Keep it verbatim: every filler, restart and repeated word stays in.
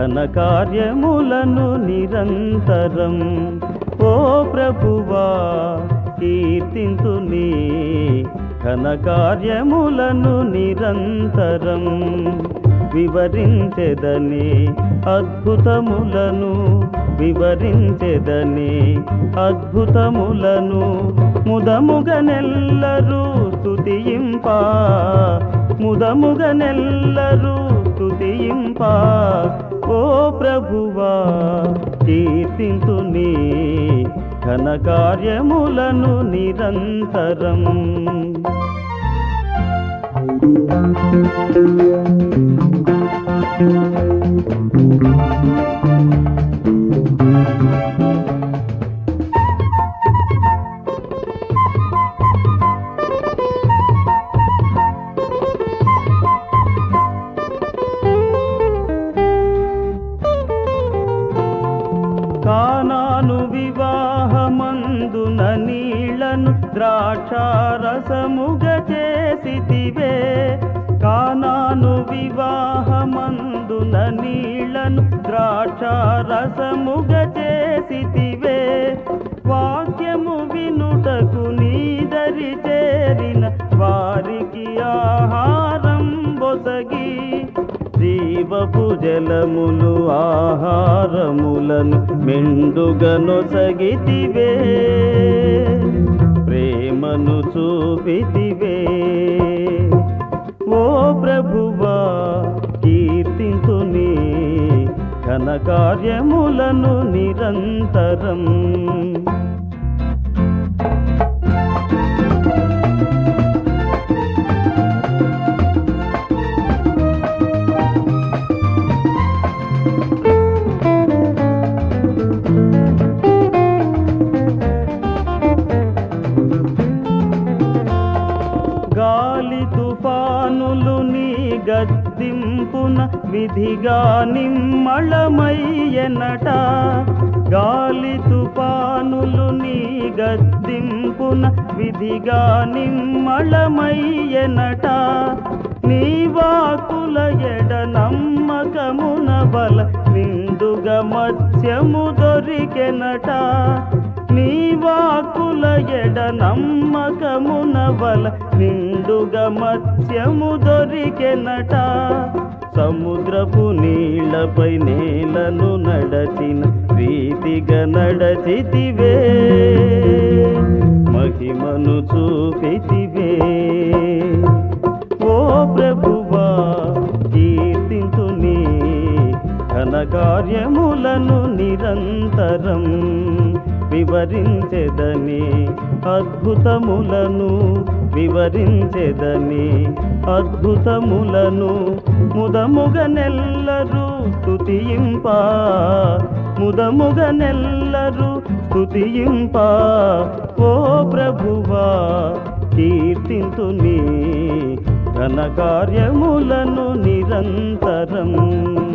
ఘన కార్యములను నిరంతరం. ఓ ప్రభువా కీర్తింతుని ఘన కార్యములను నిరంతరం. వివరించెదని అద్భుతములను వివరించెదని అద్భుతములను ముదముగనెల్లరూ స్తుతింప ముదముగనెల్లరూ స్తుతింప. ఓ ప్రభువా కీర్తింతుని ఘన కార్యములను నిరంతరం. కానాను వివాహమందున నీళ్లను ద్రాక్షారసముగ చేసితివే. కానాను వివాహమందున నీళ్లను ద్రాక్షారసముగ చేసితివే. వాక్యము వినుటకు నీదరి చేరిన వారికి ఆహారం బొసగి జీవపు జలములు ఆహారములను మెండుగనొసగితివే. ప్రేమను చూపితివే. ఓ ప్రభువా కీర్తింతుని ఘన కార్యములను నిరంతరం. గాలి తుఫానులు నీ గద్దింపున విధిగా నిమ్మళమయ్యెనట. గాలి తుఫానులు నీ గద్దింపున విధిగా నిమ్మళమయ్యెనట. నీ వాకుల ఎడ నమ్మకమున బల నిండుగా మత్స్యము దొరికెనట. నీ వాకుల ఎడ నమ్మకమున బల నిండుగా మత్స్యము దొరికెనట. సముద్రపు నీళ్లపై నేలను నడచిన రీతిగా నడచితివే. మహిమను చూపితివే. ఓ ప్రభువా కీర్తింతుని ఘన కార్యములను నిరంతరం. వివరించెదని అద్భుతములను వివరించెదని అద్భుతములను ముదముగనెల్లరూ స్తుతింప ముదముగనెల్లరూ స్తుతింప. ఓ ప్రభువా కీర్తింతుని ఘన కార్యములను నిరంతరం.